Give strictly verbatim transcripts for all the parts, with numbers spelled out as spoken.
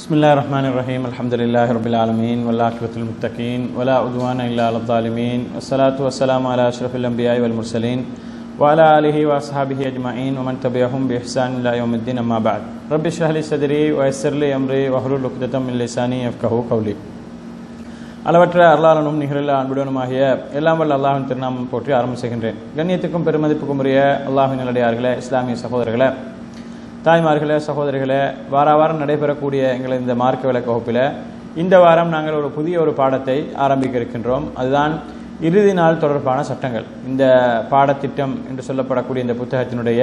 Bismillahirrahmanirrahim. Alhamdulillahi rabbil alamin wal aqibatul muttaqin wala udwana illa alal zalimin wassalatu wassalamu ala asyrafil anbiya'i wal mursalin wa ala alihi wa ashabihi ajma'in wa man tabi'ahum bi ihsan ila yaumiddin amma ba'd. Rabbi shrah li sadri wa yassir li amri wa hlul 'uqdatam min lisani yafqahu qawli. அளவற்ற அருளாளனும் நிகரில்லா அன்புடனுமாகிய எல்லாம் வல்ல அல்லாஹ்வின் திருநாமம் போற்றி ஆரம்பம் செய்கின்றேன். கண்ணியத்துக்கும் பெருமதிப்புக்கும் உரிய அல்லாஹ்வின் நல்லடியார்களே, இஸ்லாமிய சகோதரர்களே, தாய்மார்களே, சகோதரிகளே, வார வாரம் நடைபெறக்கூடிய எங்களது இந்த மார்க்க விளக்க வகுப்பில் இந்த வாரம் நாங்கள் ஒரு புதிய ஒரு பாடத்தை ஆரம்பிக்க இருக்கின்றோம். அதுதான் இறுதி நாள் தொடர்பான சட்டங்கள். இந்த பாடத்திட்டம் என்று சொல்லப்படக்கூடிய இந்த புத்தகத்தினுடைய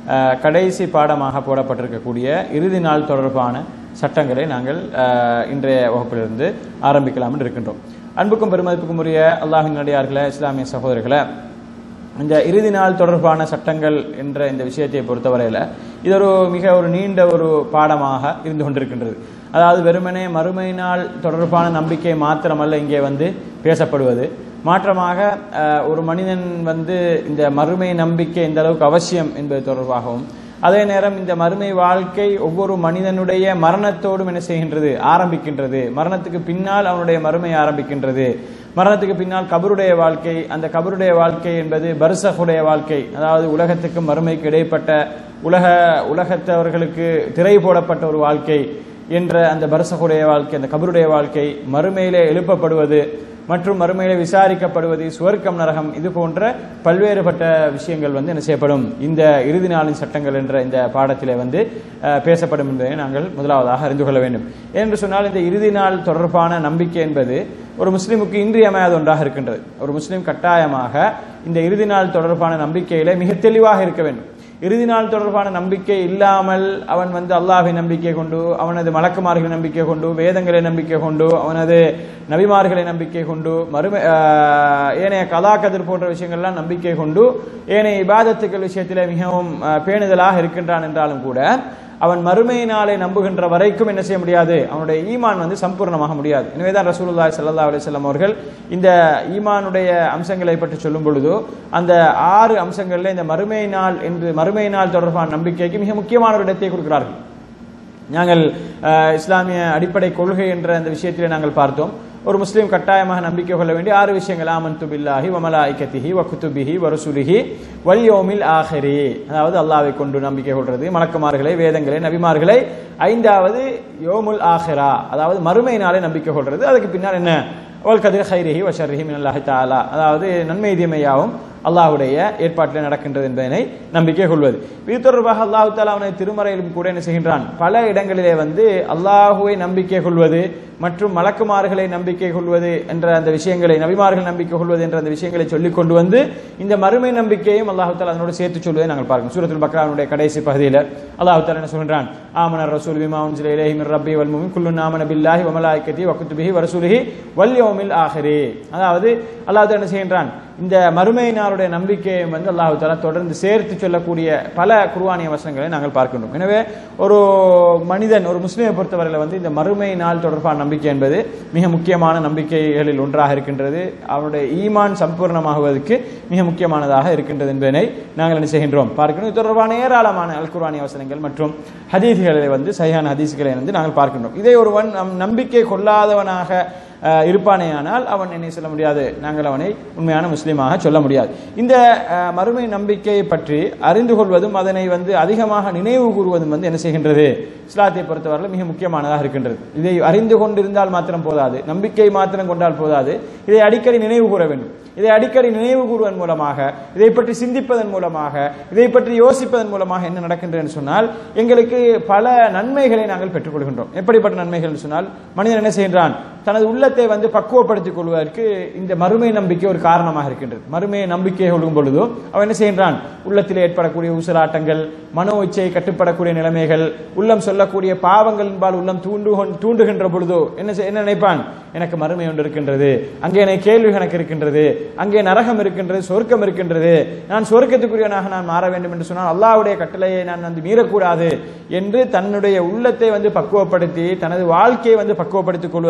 கடைசி பாடமாக போடப்பட்டிருக்கக்கூடிய இறுதி நாள் தொடர்பான சட்டங்களை நாங்கள் இன்றைய வகுப்பிலிருந்து ஆரம்பிக்கலாம் என்று இருக்கின்றோம். அன்புக்கும் பெருமதிப்புக்கும் உரிய அல்லாஹ்வின் நல்லடியார்களே, இஸ்லாமிய சகோதரர்களே, இந்த இறுதி நாள் தொடர்பான சட்டங்கள் என்ற இந்த விஷயத்தை பொறுத்தவரையில் இது ஒரு மிக ஒரு நீண்ட ஒரு பாடமாக இருந்து கொண்டிருக்கின்றது. அதாவது வெறுமனே மறுமை நாள் தொடர்பான நம்பிக்கை மாத்திரமல்ல இங்கே வந்து பேசப்படுவது, மாற்றமாக ஒரு மனிதன் வந்து இந்த மறுமை நம்பிக்கை எந்த அளவுக்கு அவசியம் என்பது தொடர்பாகவும், அதே நேரம் இந்த மறுமை வாழ்க்கை ஒவ்வொரு மனிதனுடைய மரணத்தோடும் என்ன செய்கின்றது, ஆரம்பிக்கின்றது. மரணத்துக்கு பின்னால் அவனுடைய மறுமை ஆரம்பிக்கின்றது. மரணத்துக்கு பின்னால் கபருடைய வாழ்க்கை, அந்த கபருடைய வாழ்க்கை என்பது பர்சகுடைய வாழ்க்கை, அதாவது உலகத்துக்கும் மறுமைக்கு இடைப்பட்ட உலக உலகத்தவர்களுக்கு திரை போடப்பட்ட ஒரு வாழ்க்கை என்ற அந்த பர்சகுடைய வாழ்க்கை, அந்த கபருடைய வாழ்க்கை, மறுமையிலே எழுப்பப்படுவது மற்றும் மறுமையிலே விசாரிக்கப்படுவது, சுவர்க்கம் நரகம், இது போன்ற பல்வேறுபட்ட விஷயங்கள் வந்து என்ன செய்யப்படும் இந்த இறுதி நாளின் சட்டங்கள் என்ற இந்த பாடத்திலே வந்து பேசப்படும் என்பதை நாங்கள் முதலாவதாக அறிந்து கொள்ள வேண்டும். என்று சொன்னால் இந்த இறுதி நாள் தொடர்பான நம்பிக்கை என்பது ஒரு முஸ்லிமுக்கு இன்றியமையாத ஒன்றாக இருக்கின்றது. ஒரு முஸ்லிம் கட்டாயமாக இந்த இறுதி நாள் தொடர்பான நம்பிக்கையிலே மிக தெளிவாக இருக்க வேண்டும். இறுதி நாள் தொடர்பான நம்பிக்கை இல்லாமல் அவன் வந்து அல்லாஹ்வை நம்பிக்கை கொண்டு, அவனது மலக்குமார்களை நம்பிக்கை கொண்டு, வேதங்களை நம்பிக்கை கொண்டு, அவனது நபிமார்களை நம்பிக்கை கொண்டு, மறுமை ஏனைய கலாக்கதிர் போன்ற விஷயங்கள்லாம் நம்பிக்கை கொண்டு ஏனைய இபாதத்துக்கள் விஷயத்தில் மிகவும் பேணுதலாக இருக்கின்றான் என்றாலும் கூட அவன் மறுமை நாளை நம்புகின்ற வரைக்கும் என்ன செய்ய முடியாது, அவனுடைய ஈமான் வந்து சம்பூர்ணமாக முடியாது. எனவேதான் ரசூலுல்லாஹி ஸல்லல்லாஹு அலைஹி வஸல்லம் அவர்கள் இந்த ஈமானுடைய அம்சங்களை பற்றி சொல்லும் பொழுது அந்த ஆறு அம்சங்களில் இந்த மறுமை நாள் என்று மறுமை நாள் தொடர்பான நம்பிக்கைக்கு மிக முக்கியமான ஒரு இடத்தை கொடுக்கிறார்கள். நாங்கள் இஸ்லாமிய அடிப்படை கொள்கை என்ற அந்த விஷயத்திலே நாங்கள் பார்த்தோம். ஒரு முஸ்லீம் கட்டாயமாக நம்பிக்கை கொள்ள வேண்டிய ஆறு விஷயங்கள்: ஆமன்து பில்லாஹி வ மலாயிகத்திஹி வ குதுபிஹி வ ருசுலிஹி வல் யௌமில் ஆஹிரி, அதாவது அல்லாஹ்வை கொண்டு நம்பிக்கை கொள்வது, மலக்குமார்களை, வேதங்களை, நபிமார்களை. ஐந்தாவது யௌமுல் ஆஹிரா, அதாவது மறுமை நாளை நம்பிக்கை கொள்வது. அதுக்கு பின்னால் என்ன, வல் கதிர் ஹைரிஹி வ ஷர்ரிஹி மினல்லாஹி தஆலா, அதாவது நன்மை தீமையாவும் அல்லாஹ்வுடைய ஏற்பாட்டில் நடக்கின்றது என்பதனை நம்பிக்கை கொள்வது. இது தொடர்பாக அல்லாஹ் தஆலா அவனது திருமறையிலும் கூட என்ன செய்கின்றான், பல இடங்களிலே வந்து அல்லாஹ்வை நம்பிக்கை கொள்வது மற்றும் மலக்குமார்களை நம்பிக்கை கொள்வது என்ற அந்த விஷயங்களை, நபிமார்கள் நம்பிக்கை கொள்வது என்ற அந்த விஷயங்களை சொல்லிக் கொண்டு வந்து இந்த மறுமை நம்பிக்கையும் அல்லாஹ் தஆலா அதனோடு சேர்த்து சொல்வதை நாங்கள் பார்க்கிறோம். சூரத்துல் பக்ராவுடைய கடைசி பகுதியில் அல்லாஹ் தஆலா என்ன சொல்கின்றான், ஆமன ரசூல் பிமா உன்ஸில இலைஹி மிர் ரப்பி வல் முஃமின் குல்லுன் ஆமன பில்லாஹி வ மலாயிகத்திஹி வ குதுபிஹி வ ரசூலிஹி வல் யௌமில் ஆஹிரி. அதாவது அல்லாஹ் தஆலா என்ன செய்கின்றான், இந்த மறுமை நாளுடைய நம்பிக்கையை வந்து அல்லாஹ் தஆலா தொடர்ந்து சேர்த்து சொல்லக்கூடிய பல குர்ஆனிய வசனங்களை நாங்கள் பார்க்கின்றோம். எனவே ஒரு மனிதன், ஒரு முஸ்லிமை பொறுத்தவரையில் வந்து இந்த மறுமை நாள் தொடர்பான நம்பிக்கை என்பது மிக முக்கியமான நம்பிக்கைகளில் ஒன்றாக இருக்கின்றது. அவருடைய ஈமான் சம்பூர்ணமாகுவதற்கு மிக முக்கியமானதாக இருக்கின்றது என்பதனை நாங்கள் என்ன செய்கின்றோம் பார்க்கணும். இது தொடர்பான ஏராளமான அல் குர்ஆனிய வசனங்கள் மற்றும் ஹதீஸ்களை வந்து சஹீஹான ஹதீஸ்களை வந்து நாங்கள் பார்க்கின்றோம். இதை ஒருவன் நம்பிக்கை கொள்ளாதவனாக இருப்பானேயானால் அவன் என்ன சொல்ல முடியாது, நாங்கள் அவனை உண்மையான முஸ்லீமாக சொல்ல முடியாது. இந்த மறுமை நம்பிக்கையை பற்றி அறிந்து கொள்வதும் அதனை வந்து அதிகமாக நினைவு கூறுவதும் வந்து என்ன செய்கின்றது, இஸ்லாத்தை பொறுத்தவரையில் மிக முக்கியமானதாக இருக்கின்றது. இதை அறிந்து கொண்டிருந்தால் மாத்திரம் போதாது, நம்பிக்கை மாத்திரம் கொண்டால் போதாது, இதை அடிக்கடி நினைவு கூற வேண்டும். இதை அடிக்கடி நினைவு கூறுவதன் மூலமாக, இதை பற்றி சிந்திப்பதன் மூலமாக, இதை பற்றி யோசிப்பதன் மூலமாக என்ன நடக்கின்றது சொன்னால் எங்களுக்கு பல நன்மைகளை நாங்கள் பெற்றுக்கொள்கின்றோம். எப்படிப்பட்ட நன்மைகள் சொன்னால், மனிதன் என்ன செய்கின்றான், தனது உள்ளத்தை வந்து பக்குவப்படுத்திக் கொள்வதற்கு இந்த மறுமை நம்பிக்கை ஒரு காரணமாக இருக்கின்றது. மறுமையை நம்பிக்கை கொள்ளும் பொழுது அவன் என்ன செய்கின்றான், உள்ளத்தில் ஏற்படக்கூடிய உசலாட்டங்கள், மனோ இச்சை கட்டுப்படக்கூடிய நிலைமைகள், உள்ளம் சொல்லக்கூடிய பாவங்களின்பால் உள்ளம் தூண்டு தூண்டுகின்ற பொழுதோ என்ன என்ன நினைப்பான், எனக்கு மறுமை ஒன்று இருக்கின்றது, அங்கே எனக்கு கேள்வி கணக்கு இருக்கின்றது, அங்கே நரகம் இருக்கின்றது, சொர்க்கம் இருக்கின்றது, நான் சொர்க்கத்துக்குரியவனாக நான் மாற வேண்டும் என்று சொன்னால் அல்லாஹ்வுடைய கட்டளையை நான் வந்து மீறக்கூடாது என்று தன்னுடைய உள்ளத்தை வந்து பக்குவப்படுத்தி தனது வாழ்க்கையை வந்து பக்குவப்படுத்திக் கொள்வதற்கு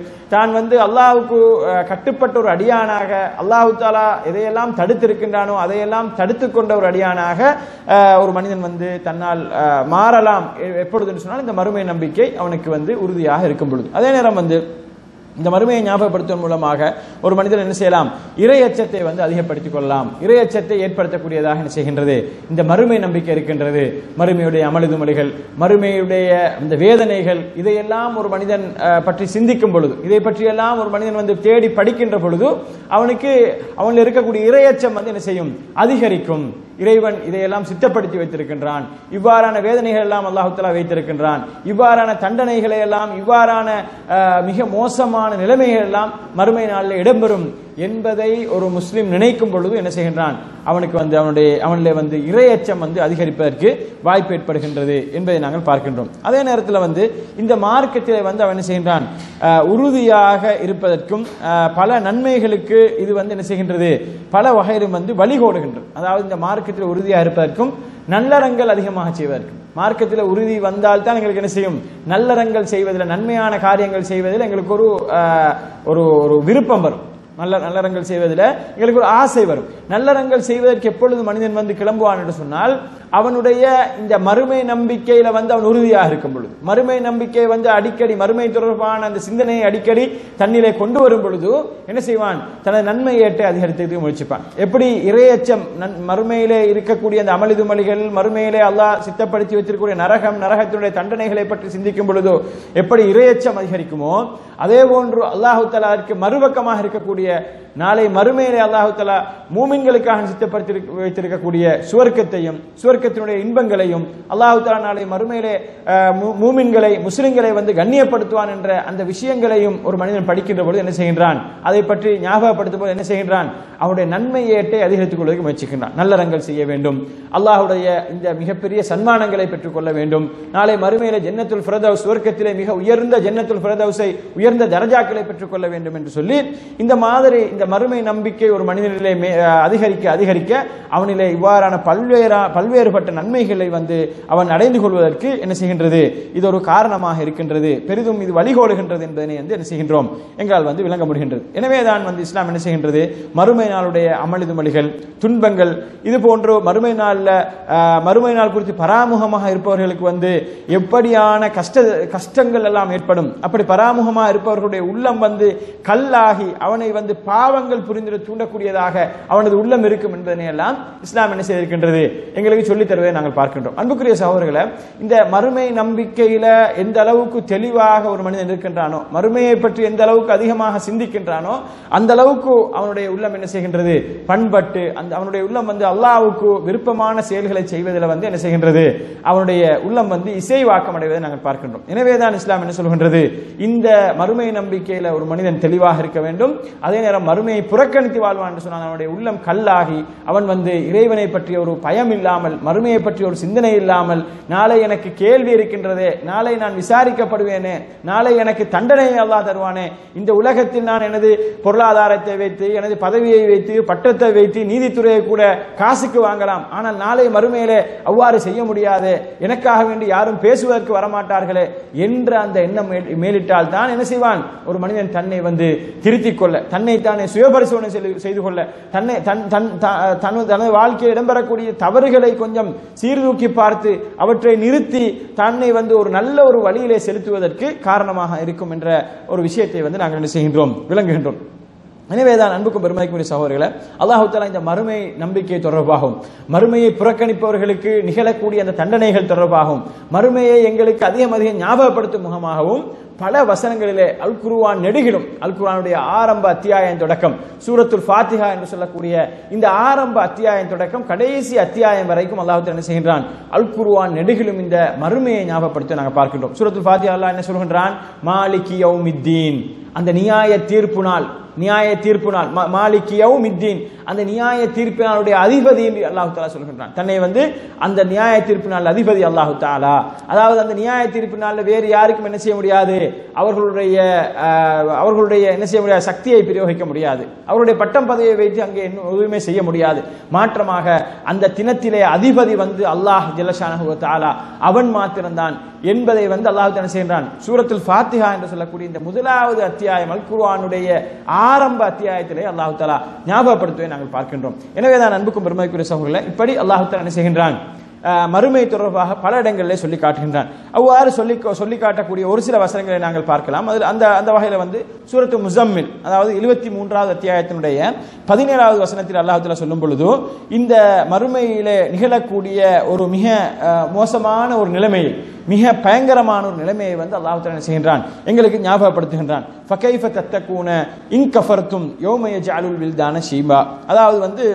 தான் வந்து அல்லாஹ்வுக்கு கட்டுப்பட்ட ஒரு அடியானாக, அல்லாஹ் தஆலா எதையெல்லாம் தடுத்திருக்கின்றானோ அதையெல்லாம் தடுத்து கொண்ட ஒரு அடியானாக ஒரு மனிதன் வந்து தன்னால் மாறலாம். எப்பொழுதுன்னு சொன்னால் இந்த மறுமை நம்பிக்கை அவனுக்கு வந்து உறுதியாக இருக்கும் பொழுது. அதே நேரம் வந்து இந்த மறுமையை ஞாபகப்படுத்துவதன் மூலமாக ஒரு மனிதன் என்ன செய்யலாம், இறை அச்சத்தை வந்து அதிகப்படுத்திக் கொள்ளலாம். இறை அச்சத்தை ஏற்படுத்தக்கூடியதாக என்ன செய்கின்றது, இந்த மறுமை நம்பிக்கை இருக்கின்றது. மறுமையுடைய அமளிதுமளிகள், மறுமையுடைய இந்த வேதனைகள், இதையெல்லாம் ஒரு மனிதன் பற்றி சிந்திக்கும் பொழுது, இதை பற்றியெல்லாம் ஒரு மனிதன் வந்து தேடி படிக்கின்ற பொழுது அவனுக்கு அவனில் இருக்கக்கூடிய இறையச்சம் வந்து என்ன செய்யும், அதிகரிக்கும். இறைவன் இதையெல்லாம் சித்தப்படுத்தி வைத்திருக்கின்றான், இவ்வாறான வேதனைகள் எல்லாம் அல்லாஹ் தஆலா வைத்திருக்கின்றான், இவ்வாறான தண்டனைகளை எல்லாம், இவ்வாறான மிக மோசமான நிலைமைகள் எல்லாம் மறுமை நாளில் இடம்பெறும் என்பதை ஒரு முஸ்லிம் நினைக்கும் பொழுது என்ன செய்கின்றான், அவனுக்கு வந்து அவனுடைய அவனிலே வந்து இறையச்சம் வந்து அதிகரிப்பதற்கு வாய்ப்பு ஏற்படுகின்றது என்பதை நாங்கள் பார்க்கின்றோம். அதே நேரத்தில் வந்து இந்த மார்க்கத்திலே வந்து அவன் என்ன செய்கின்றான், உறுதியாக இருப்பதற்கும் பல நன்மைகளுக்கு இது வந்து என்ன செய்கின்றது, பல வகையிலும் வந்து வழிகோடுகின்றது. அதாவது இந்த மார்க்கத்தில் உறுதியாக இருப்பதற்கும் நல்லறங்கள் அதிகமாக செய்வதற்கும், மார்க்கத்தில் உறுதி வந்தால் தான் எங்களுக்கு என்ன செய்யும், நல்லறங்கள் செய்வதில், நன்மையான காரியங்கள் செய்வதில் எங்களுக்கு ஒரு ஒரு விருப்பம் வரும். நல்ல நல்லறங்கள் செய்வதில் எங்களுக்கு ஒரு ஆசை வரும். நல்லறங்கள் செய்வதற்கு எப்பொழுது மனிதன் வந்து கிளம்புவான் என்று சொன்னால், அவனுடைய இந்த மறுமை நம்பிக்கையில வந்து அவன் உறுதியாக இருக்கும் பொழுது, மறுமை நம்பிக்கை வந்து அடிக்கடி மறுமை தொடர்பான அந்த சிந்தனையை அடிக்கடி தன்னிலே கொண்டு வரும் பொழுது என்ன செய்வான், தனது நன்மை ஏற்றை அதிகரித்து முயற்சிப்பான். எப்படி இறையச்சம், மறுமையிலே இருக்கக்கூடிய அந்த அமளிதுமளிகள், மறுமையிலே அல்லாஹ் சித்தப்படுத்தி வைத்திருக்கக்கூடிய நரகம், நரகத்தினுடைய தண்டனைகளை பற்றி சிந்திக்கும் பொழுதோ எப்படி இறையச்சம் அதிகரிக்குமோ, அதே போன்று அல்லாஹ் தஆலாவிற்கு மறுபக்கமாக இருக்கக்கூடிய நாளை மறுமையிலே அல்லாஹ் தஆலா மூமின்களுக்காக சித்தப்படுத்தி வைத்திருக்கக்கூடிய சுவர்க்கத்தையும் சுவர்க்கத்தினுடைய இன்பங்களையும், அல்லாஹ் தஆலா நாளை மறுமையிலே மூமின்களை, முஸ்லிம்களை வந்து கண்ணியப்படுத்துவான் என்ற அந்த விஷயங்களையும் ஒரு மனிதன் படிக்கின்ற பொழுது என்ன செய்கின்றான், அதை பற்றி ஞாபகப்படுத்தும் போது என்ன செய்கின்றான், அவனுடைய நன்மை ஏற்றை அதிகரித்துக் கொள்வதற்கு முயற்சிக்கின்றான். நல்லறங்கள் செய்ய வேண்டும், அல்லாஹ்வுடைய இந்த மிகப்பெரிய சன்மானங்களை பெற்றுக் கொள்ள வேண்டும், நாளை மறுமையிலே ஜன்னத்துல் ஃபிர்தௌஸ், சுவர்க்கத்திலே மிக உயர்ந்த ஜன்னத்துல் ஃபிர்தௌஸை, உயர்ந்த தரஜாக்களை பெற்றுக் கொள்ள வேண்டும் என்று சொல்லி இந்த மாதிரி இந்த மறுமை நம்பிக்கை ஒரு மனிதனிலே அதிகரிக்க அதிகரிக்க அவனிலே இவ்வாறான பல்வேறு பல்வேறுபட்ட நன்மைகளை வந்து அவன் அடைந்து கொள்வதற்கு என்ன செய்கின்றது, இது ஒரு காரணமாக இருக்கின்றது, பெரிதும் இது வழிகோடுகின்றது என்பதனை வந்து என்ன செய்கின்றோம், எங்களால் வந்து விளங்க முடிகின்றது. எனவேதான் வந்து இஸ்லாம் என்ன செய்கின்றது, மறுமை நாளுடைய அமளிதுமளிகள், துன்பங்கள், இது போன்று மறுமை நாளில் மறுமை நாள் குறித்து பராமுகமாக இருப்பவர்களுக்கு வந்து எப்படியான கஷ்ட கஷ்டங்கள் எல்லாம் ஏற்படும், அப்படி பராமுகமாக இருப்பவர்களுடைய உள்ளம் வந்து கல்லாகி அவனை வந்து பாவங்கள் புரிந்திட தூண்டக்கூடியதாக அவனது உள்ளம் இருக்கும் என்பதனை எல்லாம் இஸ்லாம் என்ன செய்திருக்கின்றது, எங்களுக்கு சொல்லித் தருவதை நாங்கள் பார்க்கின்றோம். அன்புக்குரிய சகோதரர்களை, இந்த மறுமை நம்பிக்கையில எந்த அளவுக்கு தெளிவாக ஒரு மனிதன் இருக்கின்றானோ, மறுமையை பற்றி எந்த அளவுக்கு அதிகமாக சிந்திக்கின்றானோ, அந்த அளவுக்கு அவனுடைய உள்ளம் என்ன செய்கின்றது, பண்பட்டு அந்த அவனுடைய உள்ளம் வந்து அல்லாஹ்வுக்கு விருப்பமான செயல்களை செய்வதில் வந்து என்ன செய்கின்றது, அவனுடைய உள்ளம் வந்து இசைவாக்கம் அடைவதை நாங்கள் பார்க்கின்றோம். எனவேதான் இஸ்லாம் என்ன சொல்கின்றது, இந்த மறுமை நம்பிக்கையில ஒரு மனிதன் தெளிவாக இருக்க வேண்டும். அதே நேரம் மறுமையை புறக்கணித்து வாழ்வான் என்று சொன்னால் அவனுடைய உள்ளம் கல்லாகி அவன் வந்து இறைவனை பற்றிய ஒரு பயம் இல்லாமல், மறுமையை பற்றிய ஒரு சிந்தனை இல்லாமல், நாளை எனக்கு கேள்வி இருக்கின்றதே, நாளை நான் விசாரிக்கப்படுவேனே, நாளை எனக்கு தண்டனையை அல்லாஹ் தருவானே, இந்த உலகத்தில் நான் எனது பொருளாதாரத்தை வைத்து, எனது பதவியை வைத்து, பட்டத்தை வைத்து, நீதித்துறையை கூட காசுக்கு வாங்கலாம், ஆனால் நாளை மறுமையிலே அவ்வாறு செய்ய முடியாது, எனக்காக வேண்டி யாரும் பேசுவதற்கு வரமாட்டார்களே என்ற அந்த எண்ணம் மேலிட்டால் தான் என்ன செய்வான், ஒரு மனிதன் தன்னை வந்து திருத்திக் கொள்ள, தன்னை தானே சுயபரிசோதனை செய்து கொள்ள, தன்னை தனது வாழ்க்கையில் இடம்பெறக்கூடிய தவறுகளை கொஞ்சம் சீர்தூக்கி பார்த்து அவற்றை நிறுத்தி தன்னை வந்து ஒரு நல்ல ஒரு வழியிலே செலுத்துவதற்கு காரணமாக இருக்கும் என்ற ஒரு விஷயத்தை வந்து நாங்கள் என்ன செய்கின்றோம், விளங்குகின்றோம். எனவேதான் அன்புக்கும் பெருமதிக்குரிய சகோதரர்களே, அல்லாஹ் தஆலா இந்த மறுமை நம்பிக்கை தொடர்பாகவும், மறுமையை புறக்கணிப்பவர்களுக்கு நிகழக்கூடிய அந்த தண்டனைகள் தொடர்பாகவும், மறுமையை எங்களுக்கு அதிகம் அதிகம் ஞாபகப்படுத்தும் முகமாகவும் பல வசனங்களிலே அல் குர்ஆன் நெடுகிலும், அல் குர்ஆனுடைய ஆரம்ப அத்தியாயம் தொடக்கம் சூரத்துல் ஃபாத்திஹா என்று சொல்லக்கூடிய இந்த ஆரம்ப அத்தியாயம் தொடக்கம் கடைசி அத்தியாயம் வரைக்கும் அல்லாஹ் தஆலா என்ன செய்கின்றான், அல் குர்ஆன் நெடுகிலும் இந்த மறுமையை ஞாபகப்படுத்த நாங்கள் பார்க்கின்றோம். சூரத்துல் ஃபாத்திஹா அல்லாஹ் என்ன சொல்கின்றான், மாலிகி யௌமித்தீன், அந்த நியாய தீர்ப்பு நாள், நியாய தீர்ப்பு நாள், மாலிகி யௌமித்தீன், அந்த நியாய தீர்ப்பு நாளுடைய அதிபதி என்று அல்லாஹ் தஆலா சொல்கின்றான். தன்னை வந்து அந்த நியாய தீர்ப்பு நாள் அதிபதி அல்லாஹ் தஆலா. அதாவது அந்த நியாய தீர்ப்பு நாளில் வேறு யாருக்கும் என்ன செய்ய முடியாது, அவர்களுடைய அவர்களுடைய என்ன செய்ய முடியாது, சக்தியை பிரயோகிக்க முடியாது, அவருடைய பட்டம் பதவியை வைத்து அங்கே எதுவுமே செய்ய முடியாது. மாற்றமாக அந்த தினத்திலே அதிபதி வந்து அல்லாஹ் ஜல்லஷானஹு வ தஆலா அவன் மாத்திரம்தான் என்பதை வந்து அல்லாஹ் தஆலா செய்கின்றான். சூரத்துல் ஃபாத்திஹா என்று சொல்லக்கூடிய இந்த முதலாவது அத்தியாயம் அல் குர்ஆனுடைய ஆரம்ப அத்தியாயத்திலே அல்லாஹ் தஆலா ஞாபகப்படுத்துவதை நாங்கள் பார்க்கின்றோம். எனவே தான் அன்புக்கும் பெருமதிக்குரிய சகோதரர்களே, இப்படி அல்லாஹ் தஆலா என்ன செய்கின்றான், மறுமை தொடர்பாக பல இடங்களிலே சொல்லி காட்டுகின்றான். அவ்வாறு சொல்லி சொல்லி காட்டக்கூடிய ஒரு சில வசனங்களை நாங்கள் பார்க்கலாம். அதில் அந்த அந்த வகையில் வந்து சூரத்து முஸம்மில், அதாவது எழுபத்தி மூன்றாவது அத்தியாயத்தினுடைய பதினேழாவது வசனத்தில் அல்லாஹ் தஆலா சொல்லும் பொழுது இந்த மறுமையிலே நிகழக்கூடிய ஒரு மிக மோசமான ஒரு நிலைமையை, மிக பயங்கரமான ஒரு நிலைமையை வந்து அல்லாஹ் தஆலா செய்கின்றான், எங்களுக்கு ஞாபகப்படுத்துகின்றான். ஃபகைஃப தத்தகூன இன் கஃபர்தும் யௌம யஜ்அலுல் வில்தான ஷீபா. அதாவது வந்து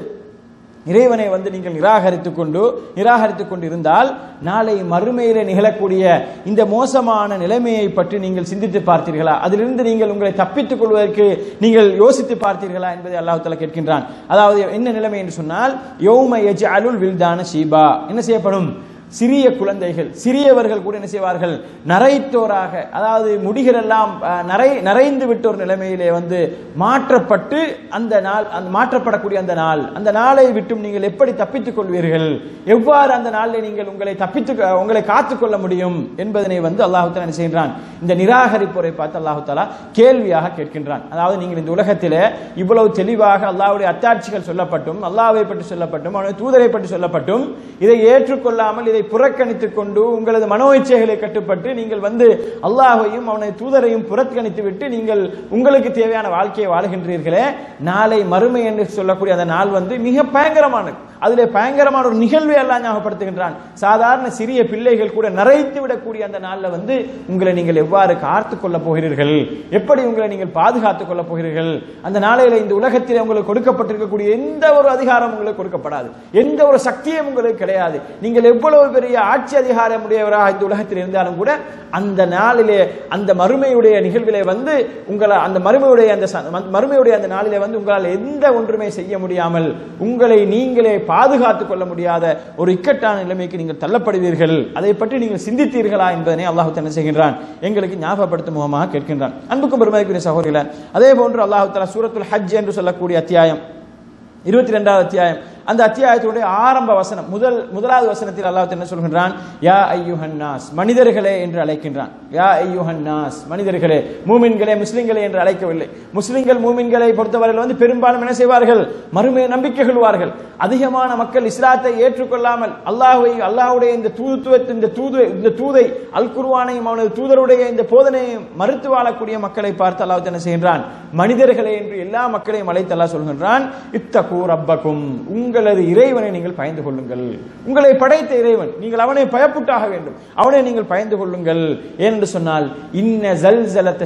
இறைவனை வந்து நீங்கள் நிராகரித்துக் கொண்டு நிராகரித்துக் கொண்டு இருந்தால் நாளை மறுமையிலே நிகழக்கூடிய இந்த மோசமான நிலைமையை பற்றி நீங்கள் சிந்தித்து பார்த்தீர்களா, அதிலிருந்து நீங்கள் உங்களை தப்பித்துக் கொள்வதற்கு நீங்கள் யோசித்து பார்த்தீர்களா என்பதை அல்லாஹ் தஆலா கேட்கின்றான். அதாவது என்ன நிலைமை என்று சொன்னால், யௌம யஜ்அலுல் வில்தான ஷீபா, என்ன செய்யப்படும், சிறிய குழந்தைகள் சிறியவர்கள் கூட என்ன செய்வார்கள், நரைத்தோராக, அதாவது முடிகளெல்லாம் நரை நரைந்து விட்ட ஒரு நிலைமையிலே வந்து மாற்றப்பட்டு அந்த நாள், அந்த மாற்றப்படக்கூடிய அந்த நாள், அந்த நாளை விட்டும் நீங்கள் எப்படி தப்பித்துக் கொள்வீர்கள், எவ்வாறு அந்த நாளில் நீங்கள் உங்களை தப்பித்து உங்களை காத்துக்கொள்ள முடியும் என்பதனை வந்து அல்லாஹ் தஆலா என்ன செய்கின்றான், இந்த நிராகரிப்போரை பார்த்து அல்லாஹ் தஆலா கேள்வியாக கேட்கின்றான். அதாவது நீங்கள் இந்த உலகத்திலே இவ்வளவு தெளிவாக அல்லாஹ்வுடைய அத்தாட்சிகள் சொல்லப்பட்டும், அல்லாஹ்வை பற்றி சொல்லப்பட்டும், அவனுடைய தூதரை பற்றி சொல்லப்பட்டும், இதை ஏற்றுக்கொள்ளாமல் இதை புறக்கணித்துக் கொண்டு உங்களது மனோ இச்சைகளை கட்டுப்பட்டு நீங்கள் வந்து அல்லாஹ்வையும் அவனுடைய தூதரையும் புறக்கணித்து விட்டு நீங்கள் உங்களுக்கு தேவையான வாழ்க்கையை வாழுகின்றீர்களே, நாளை மறுமை என்று சொல்லக்கூடிய அந்த நாள் வந்து மிக பயங்கரமானது. அதிலே பயங்கரமான ஒரு நிகழ்வை எல்லாம் ஞாபகப்படுத்துகின்றான். சாதாரண சிறிய பிள்ளைகள் கூட நரைத்து விடக்கூடிய அந்த நாளில் வந்து உங்களை நீங்கள் எவ்வாறு காத்துக் கொள்ளப் போகிறீர்கள், எப்படி உங்களை நீங்கள் பாதுகாத்துக் கொள்ளப் போகிறீர்கள். அந்த நாளையில இந்த உலகத்தில் உங்களுக்கு கொடுக்கப்பட்டிருக்கக்கூடிய எந்த ஒரு அதிகாரம் உங்களுக்கு கொடுக்கப்படாது, எந்த ஒரு சக்தியும் உங்களுக்கு கிடையாது. நீங்கள் எவ்வளவு பெரிய ஆட்சி அதிகாரம் உடையவராக இந்த உலகத்தில் இருந்தாலும் கூட அந்த நாளிலே, அந்த மறுமையுடைய நிகழ்விலே வந்து உங்களை அந்த மறுமையுடைய அந்த மறுமையுடைய அந்த நாளிலே வந்து உங்களால் எந்த ஒன்றுமே செய்ய முடியாமல் உங்களை நீங்களே பாதுகாத்துக் கொள்ள முடியாத ஒரு இக்கட்டான நிலைமைக்கு நீங்கள் தள்ளப்படுவீர்கள். அதை பற்றி நீங்கள் சிந்தித்தீர்களா என்பதனை அல்லாஹ் தஆலா செய்கின்றான், எங்களுக்கு ஞாபகப்படுத்தும் முகமாக கேட்கின்றான். அன்புக்கும் பெருமதிக்குரிய சகோதரர்களே, அதே போன்று அல்லாஹ் தஆலா சூரத்துல் ஹஜ் என்று சொல்லக்கூடிய அத்தியாயம் இருபத்தி இரண்டாவது அத்தியாயம், அந்த அத்தியாயத்துடைய ஆரம்ப வசனம் முதல் முதலாவது வசனத்தில் அல்லாஹ் என்ன சொல்கின்றான், யா ஐயுஹன் நாஸ், மனிதர்களே என்று அழைக்கின்றான். யா ஐயுஹன் நாஸ், மனிதர்களே, மூமின்களே, முஸ்லிம்களே என்று அழைக்கவில்லை. முஸ்லிம்கள் மூமின்களை பொறுத்தவரையில் வந்து பெரும்பாலும் என்ன செய்வார்கள், மறுமை நம்பிக்கை கொள்வார்கள். அதிகமான மக்கள் இஸ்லாத்தை ஏற்றுக்கொள்ளாமல் அல்லாஹ்வை, அல்லாஹ்வுடைய இந்த தூதுத்துவத்தை, இந்த தூது இந்த தூதை அல் குர்ஆனையும் அவனது தூதருடைய இந்த போதனையை மறுத்து வாழக்கூடிய மக்களை பார்த்து அல்லாஹ் என்ன செய்கின்றான், மனிதர்களே என்று எல்லா மக்களையும் அழைத்து அல்லாஹ் சொல்கின்றான், இத்தகு ரப்பக்கும், உங்களது இறைவனை நீங்கள் பயந்து கொள்ளுங்கள். உங்களை படைத்த இறைவன், நீங்கள் அவனை பயப்பட்டாக வேண்டும், அவனை நீங்கள் பயந்து கொள்ளுங்கள். ஏனென்று சொன்னால் இன்ன ஸல்ஸலத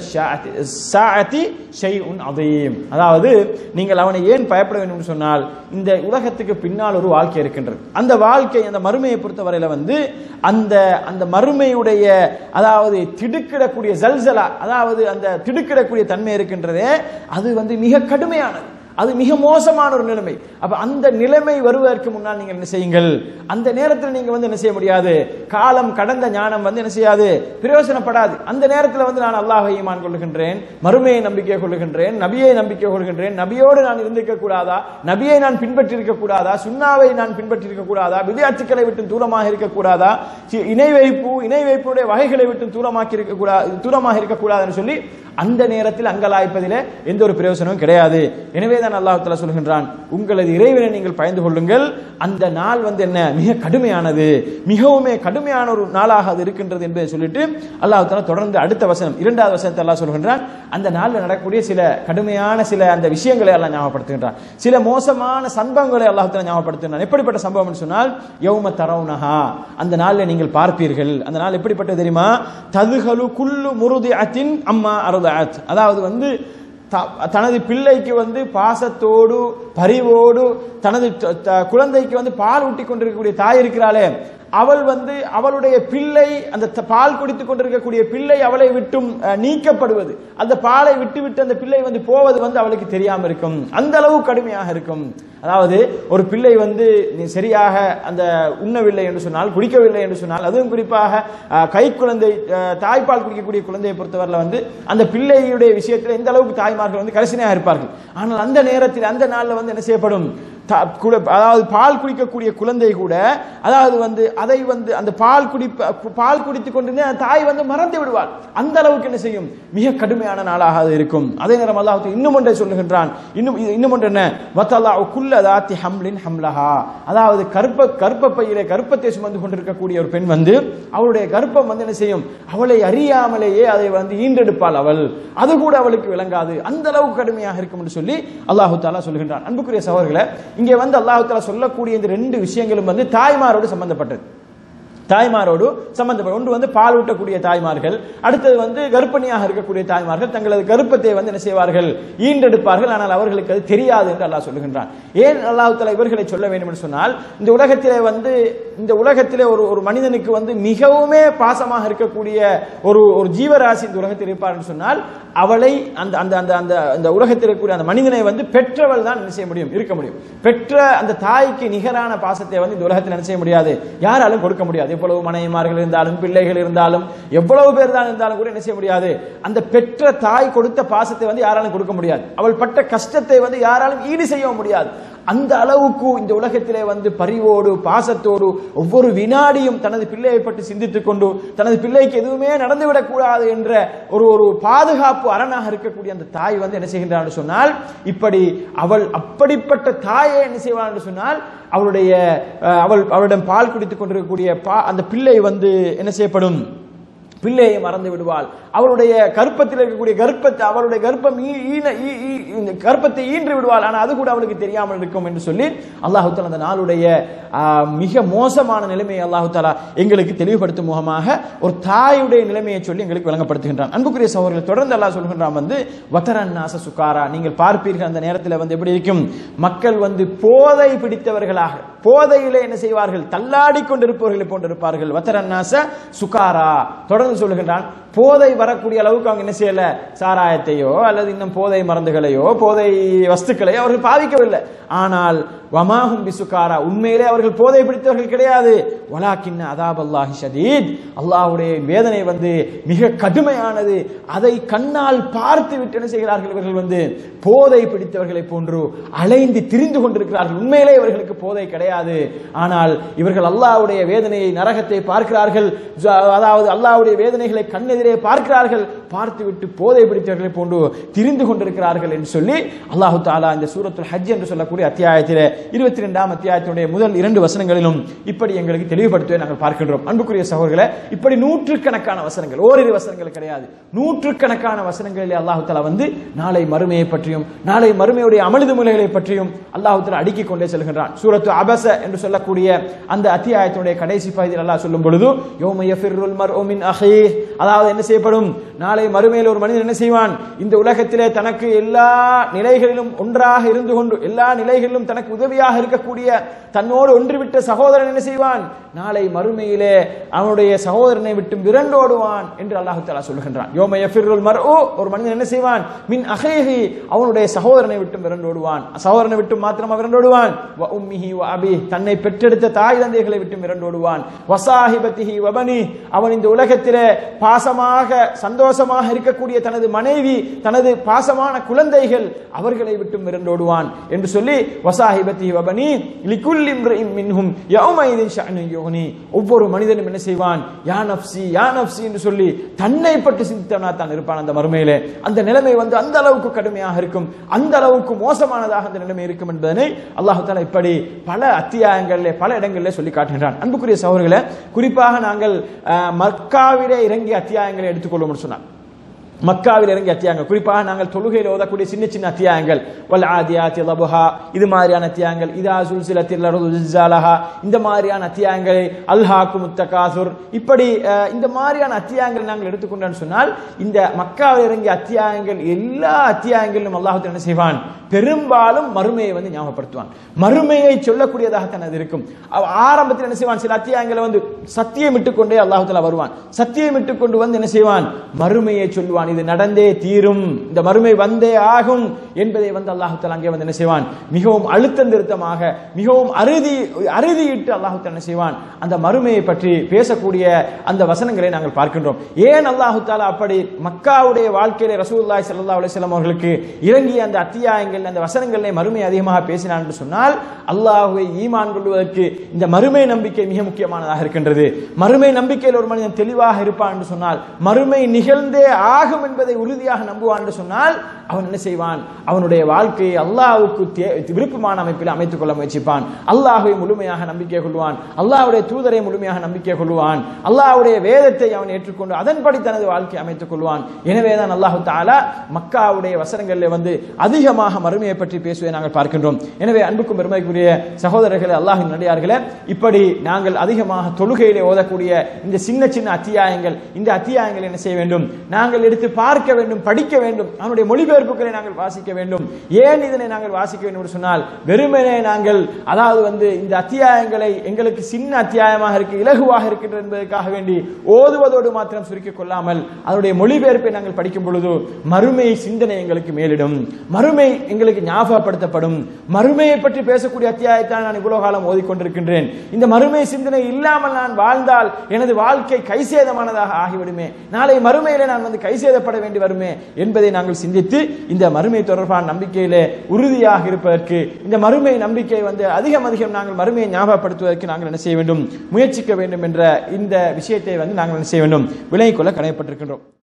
ஸாஅதி ஷைஉன் அதீம், அதாவது நீங்கள் அவனை ஏன் பயப்பட வேண்டும் என்று சொன்னால் இந்த உலகத்துக்கு பின்னால் ஒரு வாழ்க்கை இருக்கின்றது. அந்த வாழ்க்கை, அந்த மறுமையை பொறுத்தவரையில வந்து அந்த அந்த மறுமையுடைய, அதாவது திடுக்கிடக்கூடிய ஸல்ஸலா, அதாவது அந்த திடுக்கிடக்கூடிய தன்மை இருக்கின்றதே, அது வந்து மிக கடுமையானது, அது மிக மோசமான ஒரு நிலைமை. அப்ப அந்த நிலைமை வருவதற்கு முன்னால் நீங்கள் என்ன செய்யுங்கள், அந்த நேரத்தில் நீங்க வந்து என்ன செய்ய முடியாது, காலம் கடந்த ஞானம் வந்து என்ன செய்யாது, பிரயோசனப்படாது. அந்த நேரத்தில் வந்து நான் அல்லாஹ்வை ஈமான் கொள்ளுகின்றேன், மறுமையை நம்பிக்கை கொள்ளுகின்றேன், நபியை நம்பிக்கை கொள்கின்றேன், நபியோடு நான் இருந்திருக்க கூடாதா, நபியை நான் பின்பற்றி இருக்க கூடாதா, சுன்னாவை நான் பின்பற்றி இருக்க கூடாதா, விதியாட்சிகளை விட்டு தூரமாக இருக்கக்கூடாதா, இணை வைப்பு இணை வைப்புடைய வகைகளை விட்டு தூரமாக்கி இருக்க கூடாது தூரமாக இருக்கக்கூடாதுன்னு சொல்லி அந்த நேரத்தில் அங்கலாய்ப்பதிலே எந்த ஒரு பிரயோசனமும் கிடையாது. எனவே தான் அல்லாஹ் தஆலா சொல்கின்றான், உங்களது இறைவனை நீங்கள் பயந்து கொள்ளுங்கள். அந்த நாள் வந்து என்ன, மிக கடுமையானது, மிகவும் கடுமையான ஒரு நாளாக அது இருக்கின்றது என்பதை சொல்லிட்டு அல்லாஹ் தஆலா தொடர்ந்து அடுத்த வசனம் இரண்டாவது வசனத்தை அல்லாஹ் சொல்கின்றான், அந்த நாளில் நடக்கக்கூடிய சில கடுமையான சில அந்த விஷயங்களை அல்லாஹ் ஞாபகப்படுத்துகின்றான், சில மோசமான சம்பவங்களை அல்லாஹ் தஆலா ஞாபகப்படுத்துகின்றான். எப்படிப்பட்ட சம்பவம் என்று சொன்னால், யௌம தரவுனஹா, அந்த நாளில் நீங்கள் பார்ப்பீர்கள். அந்த நாள் எப்படிப்பட்டது தெரியுமா, ததுஹலு குல்லு முருதிஅத்தின் அம்மா அர்தஅத், அதாவது வந்து தனது பிள்ளைக்கு வந்து பாசத்தோடு பரிவோடு தனது குழந்தைக்கு வந்து பால் ஊட்டி கொண்டிருக்கக்கூடிய தாய் இருக்கிறாளே, அவள் வந்து அவளுடைய பிள்ளை அந்த பால் குடித்துக் கொண்டிருக்கக்கூடிய பிள்ளை அவளை விட்டும் நீக்கப்படுவது, அந்த பாலை விட்டு விட்டு அந்த பிள்ளை வந்து போவது வந்து அவளுக்கு தெரியாம இருக்கும். அந்த அளவு கடுமையாக இருக்கும். அதாவது ஒரு பிள்ளை வந்து சரியாக அந்த உண்ணவில்லை என்று சொன்னால், குடிக்கவில்லை என்று சொன்னால், அதுவும் குறிப்பாக கை குழந்தை தாய்ப்பால் குடிக்கக்கூடிய குழந்தையை பொறுத்தவரை வந்து அந்த பிள்ளையுடைய விஷயத்தில் எந்த அளவுக்கு தாய்மார்கள் வந்து கரிசனையாக இருப்பார்கள். ஆனால் அந்த நேரத்தில் அந்த நாளில் வந்து என்ன செய்யப்படும், அதாவது பால் குடிக்கக்கூடிய குழந்தை கூட அதாவது வந்து அதை வந்து அந்த பால் குடி பால் குடித்துக் கொண்டிருந்தே அந்த தாய் வந்து மறந்து விடுவாள். அந்த அளவுக்கு என்ன செய்யும், மிக கடுமையான நாளாக அது இருக்கும். அதே நேரம் அல்லாஹ் இன்னும் ஒன்றை சொல்லுகின்றான். இன்னும் இன்னும் ஒன்று என்ன, வத்தல்லாஹு குல்லதாத்தி ஹம்லின் ஹம்லஹா, அதாவது கர்ப்ப கர்ப்பப்பையிலே கர்ப்பத்தை சுமந்து கொண்டிருக்கக்கூடிய ஒரு பெண் வந்து அவளுடைய கர்ப்பம் வந்து என்ன செய்யும், அவளை அறியாமலேயே அதை வந்து ஈன்றெடுப்பாள் அவள், அது கூட அவளுக்கு விளங்காது. அந்த அளவுக்கு கடுமையாக இருக்கும் என்று சொல்லி அல்லாஹு தஆலா சொல்லுகின்றான். அன்புக்குரிய சகோதரர்களே, இங்கே வந்து அல்லாஹ் தஆலா சொல்லக்கூடிய இந்த ரெண்டு விஷயங்களும் வந்து தாய்மாரோடு சம்பந்தப்பட்டது. தாய்மாரோடு சம்பந்தப்பட்ட ஒன்று வந்து பால் ஊட்டக்கூடிய தாய்மார்கள், அடுத்தது வந்து கர்ப்பிணியாக இருக்கக்கூடிய தாய்மார்கள் தங்களது கர்ப்பத்தை வந்து என்ன செய்வார்கள், ஈண்டெடுப்பார்கள். ஆனால் அவர்களுக்கு அது தெரியாது என்று அல்லாஹ் சொல்லுகின்றான். ஏன் அல்லாஹ் தஆலா இவர்களை சொல்ல வேண்டும் என்று சொன்னால், இந்த உலகத்திலே வந்து இந்த உலகத்திலே ஒரு ஒரு மனிதனுக்கு வந்து மிகவுமே பாசமாக இருக்கக்கூடிய ஒரு ஒரு ஜீவராசி இந்த உலகத்தில் இருப்பார் என்று சொன்னால், அவளை அந்த அந்த அந்த அந்த அந்த உலகத்தில் இருக்கக்கூடிய அந்த மனிதனை வந்து பெற்றவள் தான் என்ன செய்ய முடியும், இருக்க முடியும். பெற்ற அந்த தாய்க்கு நிகரான பாசத்தை வந்து இந்த உலகத்தில் என்ன செய்ய முடியாது, யாராலும் கொடுக்க முடியாது. எவ்வளவு மனைவிமார்கள் இருந்தாலும் பிள்ளைகள் இருந்தாலும் எவ்வளவு பேர் தான் இருந்தாலும் கூட என்ன செய்ய முடியாது, அந்த பெற்ற தாய் கொடுத்த பாசத்தை வந்து யாராலும் கொடுக்க முடியாது. அவள் பட்ட கஷ்டத்தை வந்து யாராலும் ஈடு செய்ய முடியாது. அந்த அளவுக்கு இந்த உலகத்திலே வந்து பரிவோடு பாசத்தோடு ஒவ்வொரு வினாடியும் தனது பிள்ளையை பற்றி சிந்தித்துக் கொண்டு தனது பிள்ளைக்கு எதுவுமே நடந்துவிடக் கூடாது என்ற ஒரு ஒரு பாதுகாப்பு அரணாக இருக்கக்கூடிய அந்த தாய் வந்து என்ன செய்கின்றார் சொன்னால், இப்படி அவள் அப்படிப்பட்ட தாயை என்ன செய்வாள் என்று சொன்னால், அவளுடைய அவள் அவளிடம் பால் குடித்துக் கொண்டிருக்கக்கூடிய அந்த பிள்ளை வந்து என்ன செய்யப்படும், பிள்ளையை மறந்து விடுவாள். அவளுடைய கர்ப்பத்தில் இருக்கக்கூடிய கர்ப்பத்தை அவளுடைய கர்ப்பம் கர்ப்பத்தை ஈன்று விடுவாள். ஆனால் அது கூட அவளுக்கு தெரியாமல் இருக்கும் என்று சொல்லி அல்லாஹு தஆலா அந்த நாளுடைய மிக மோசமான நிலைமையை அல்லாஹு தஆலா எங்களுக்கு தெளிவுபடுத்தும் முகமாக ஒரு தாயுடைய நிலைமையை சொல்லி எங்களுக்கு விளங்கப்படுத்துகின்றான். அன்புக்குரிய சகோதரர்கள், தொடர்ந்து அல்லாஹ் சொல்கின்றான் வந்து வதரன்னாச சுகாரா, நீங்கள் பார்ப்பீர்கள் அந்த நேரத்தில் வந்து எப்படி இருக்கும், மக்கள் வந்து போதை பிடித்தவர்களாக போதையிலே என்ன செய்வார்கள், தள்ளாடி கொண்டிருப்பவர்களை போன்றிருப்பார்கள். வதரன்னாச சுகாரா, தொடர்ந்து சொல்லுகின்றான், போதை வரக்கூடிய அளவுக்கு அவங்க என்ன செய்யல, சாராயத்தையோ அல்லது இன்னும் போதை மருந்துகளையோ போதை வஸ்துக்களையோ அவர்கள் பாவிக்கவில்லை. ஆனால் வமாஹும் பிசுகாரா, உண்மையிலே அவர்கள் போதை பிடித்தவர்கள் கிடையாது. வலாக்கின்ன அதாபல்லாஹி ஷதீத், அல்லாஹ்வுடைய வேதனை வந்து மிக கடுமையானது. அதை கண்ணால் பார்த்து விட்டு என்ன செய்கிறார்கள், இவர்கள் வந்து போதை பிடித்தவர்களை போன்று அலைந்து திரிந்து கொண்டிருக்கிறார்கள். உண்மையிலே இவர்களுக்கு போதை கிடையாது. ஆனால் இவர்கள் அல்லாஹ்வுடைய வேதனையை, நரகத்தை பார்க்கிறார்கள். அதாவது அல்லாஹ்வுடைய வேதனைகளை கண்ணெதிரே பார்க்கிறார்கள். பார்த்துவிட்டு போதை பிடித்தவர்களை போன்று திரிந்து கொண்டிருக்கிறார்கள் என்று சொல்லி அல்லாஹு தஆலா இந்த சூரத்துல் ஹஜ் என்று சொல்லக்கூடிய அத்தியாயத்திலே இருபத்தி இரண்டாம் அத்தியாயத்தினுடைய முதல் இரண்டு வசனங்களிலும் இப்படி எங்களுக்கு தெளிவுபடுத்துவதை நாங்கள் பார்க்கின்றோம். அன்புக்குரிய சகோதரர்களே, இப்படி நூற்றுக்கணக்கான வசனங்கள், ஓரிரு வசனங்கள் கிடையாது, நூற்றுக்கணக்கான வசனங்களிலே அல்லாஹு தஆலா வந்து நாளை மறுமையை பற்றியும் நாளை மறுமையுடைய அமளிது முறைகளை பற்றியும் அல்லாஹு தஆலா அடுக்கிக் கொண்டே செல்கின்றான். சூரத்து அபஸ என்று சொல்லக்கூடிய அந்த அத்தியாயத்தினுடைய கடைசி பகுதியில் அல்லாஹ் சொல்லும் பொழுது யௌம யஃபிருல் மர்உ மின் அஹீஹ், அதாவது என்ன செய்யப்படும், நாளை மறுமையில் ஒரு மனிதன் என்ன செய்வான், இந்த உலகத்திலே தனக்கு எல்லா நிலைகளிலும் ஒன்றாக இருந்து கொண்டு எல்லா நிலைகளிலும் தனக்கு உதவியாக இருக்கக்கூடிய தன்னோடு ஒன்றுவிட்ட சகோதரன் என்ன செய்வான், நாளை மறுமையிலே அவனுடைய சகோதரனை விட்டு விரண்டோடுவான் என்று அல்லாஹ் தஆலா சொல்லுகின்றான். யௌம யஃபிருல் மர்உ, ஒரு மனிதன் என்ன செய்வான், மின் அஹீஹி, அவனுடைய சகோதரனை விட்டு விரண்டோடுவான். சகோதரனை விட்டு மாத்திரமா விரண்டோடுவான், வ உம்மிஹி வ அபீஹ், தன்னை பெற்றெடுத்த தாய் தந்தைகளை விட்டு விரண்டோடுவான். வசாஹிபத்திஹி வ பனி, அவன் இந்த உலகத்திலே பாசமாக சந்தோஷமாக இருக்கக்கூடிய தனது மனைவி, தனது பாசமான குழந்தைகள், அவர்களை விட்டு விரண்டோடுவான் என்று சொல்லி வசாஹிபத்திஹி வ பனி லிகுல்லி இம்ரிஇம் மின்ஹும் யௌமைதின் ஷஅனுன் யுக்னி, ஒவ்வொரு மனிதனும் என்ன செய்வான், யா நஃப்ஸி யா நஃப்ஸி என்று சொல்லி தன்னை பற்றி சிந்தித்தவனா தான் இருப்பான் அந்த மறுமையிலே. அந்த நிலைமை வந்து அந்த அளவுக்கு கடுமையாக இருக்கும், அந்த அளவுக்கு மோசமானதாக அந்த நிலைமை இருக்கும் என்பதனை அல்லாஹ் தஆலா இப்படி பல அத்தியாயங்களிலே பல இடங்களிலே சொல்லி காட்டுகின்றான். அன்புக்குரிய சகோதரர்களே, குறிப்பாக நாங்கள் மக்காவிலே இறங்கிய அத்தியாயங்களை எடுத்துக்கொள்வோம் சொன்னார். மக்காவில் இறங்கிய அத்தியாயங்கள், குறிப்பாக நாங்கள் தொழுகையில் ஓதக்கூடிய சின்ன சின்ன அத்தியாயங்கள், வல் ஆதியாத்தி லபஹா இது மாதிரியான அத்தியாயங்கள், இதா சுல்சிலத்தில் அர்து ஜில்சாலஹா இந்த மாதிரியான அத்தியாயங்களை, அல்ஹாக்கும் முத்தகாசுர் இப்படி இந்த மாதிரியான அத்தியாயங்களை நாங்கள் எடுத்துக்கொண்டோம்னு சொன்னால், இந்த மக்காவில் இறங்கிய அத்தியாயங்கள் எல்லா அத்தியாயங்களிலும் அல்லாஹ் என்ன செய்வான், பெரும்பாலும் மறுமையை வந்து ஞாபகப்படுத்துவான். மறுமையை சொல்லக்கூடியதாகத்தான் அது இருக்கும். ஆரம்பத்தில் என்ன செய்வான், சில அத்தியாயங்களை வந்து சத்தியமிட்டுக் கொண்டே அல்லாஹ் தஆலா வருவான். சத்தியமிட்டுக் கொண்டு வந்து என்ன செய்வான், மறுமையை சொல்லுவான். இது நடந்தே தீரும், இந்த மறுமை வந்தே ஆகும் என்பதை வந்து அல்லாஹ் தஆலா அங்கே வந்து என்ன செய்வான், மிகவும் அழுத்தம் திருத்தமாக மிகவும் அறுதி அறுதியிட்டு அல்லாஹ் தஆலா என்ன செய்வான், அந்த மறுமையை பற்றி பேசக்கூடிய அந்த வசனங்களை நாங்கள் பார்க்கின்றோம். ஏன் அல்லாஹ் தஆலா அப்படி மக்காவுடைய வாழ்க்கையிலே ரசூலுல்லாஹி ஸல்லல்லாஹு அலைஹி வஸல்லம் அவர்களுக்கு இறங்கிய அந்த அத்தியாயங்கள் அந்த வசனங்களை மறுமை அதிகமாக பேசினான் என்று சொன்னால், அல்லாஹ்வை ஈமான் கொள்வதற்கு இந்த மறுமை நம்பிக்கை மிக முக்கியமானதாக இருக்கின்றது. மறுமை நம்பிக்கையில் ஒரு மனிதன் தெளிவாக இருப்பான் என்று சொன்னால், மறுமை நிகழ்ந்தே ஆகும் என்பதை உறுதியாக நம்புவான் என்று சொன்னால், அவன் என்ன செய்வான், அவனுடைய வாழ்க்கையை அல்லாஹ்வுக்கு விருப்பமான அமைப்பில் அமைத்துக் கொள்ள முயற்சிப்பான். அல்லாஹ்வை முழுமையாக நம்பிக்கை கொள்வான், அல்லாஹ்வுடைய தூதரை முழுமையாக நம்பிக்கை கொள்வான், அல்லாஹ்வுடைய வேதத்தை அவன் ஏற்றுக்கொண்டு அதன்படி தனது வாழ்க்கையை அமைத்துக் கொள்வான். எனவேதான் அல்லாஹ் தஆலா மக்காவுடைய வசனங்களில் வந்து அதிகமாக மறுமையை பற்றி பேசுவதை நாங்கள் பார்க்கின்றோம். எனவே அன்புக்கும் பெருமைக்குரிய சகோதரர்களே, அல்லாஹ்வின் நல்லடியார்களே, இப்படி நாங்கள் அதிகமாக தொழுகையிலே ஓதக்கூடிய இந்த சின்ன சின்ன அத்தியாயங்கள், இந்த அத்தியாயங்களை என்ன செய்ய வேண்டும், நாங்கள் எடுத்து பார்க்க வேண்டும், படிக்க வேண்டும், அவனுடைய மொழிபெயர்ப்புகளை நாங்கள் வாசிக்க வேண்டும். ஏன் இதனை நாங்கள் வாசிக்க வேண்டும் என்று சொன்னால், வெறுமனே நாங்கள் அதாவது வந்து இந்த அத்தியாயங்களை எங்களுக்கு சின்ன அத்தியாயமாக இருக்கு, இலகுவாக இருக்கின்ற என்பதற்காக வேண்டி ஓதுவதோடு மாத்திரம் சுருக்கிக் கொள்ளாமல் அதனுடைய மொழிபெயர்ப்பை நாங்கள் படிக்கும் பொழுது மறுமை சிந்தனை எங்களுக்கு மேலிடும், மறுமை எங்களுக்கு ஞாபகப்படுத்தப்படும். மறுமையை பற்றி பேசக்கூடிய அத்தியாயத்தான் நான் இவ்வளவு காலம் ஓதிக்கொண்டிருக்கின்றேன். இந்த மறுமை சிந்தனை இல்லாமல் நான் வாழ்ந்தால் எனது வாழ்க்கை கைசேதமானதாக ஆகிவிடுமே, நாளை மறுமையிலே நான் வந்து கைசேதப்பட வேண்டி வருமே என்பதை நாங்கள் சிந்தித்து இந்த மறுமை தொடர்பான நம்பிக்கையிலே உறுதியாக இருப்பதற்கு, இந்த மறுமை நம்பிக்கை வந்து அதிகம் அதிகம் நாங்கள் மறுமையை ஞாபகப்படுத்துவதற்கு நாங்கள் என்ன செய்ய வேண்டும், முயற்சிக்க வேண்டும் என்ற இந்த விஷயத்தை வந்து நாங்கள் என்ன செய்ய வேண்டும், விலகிக் கொள்ள கடமைப்பட்டிருக்கின்றோம்.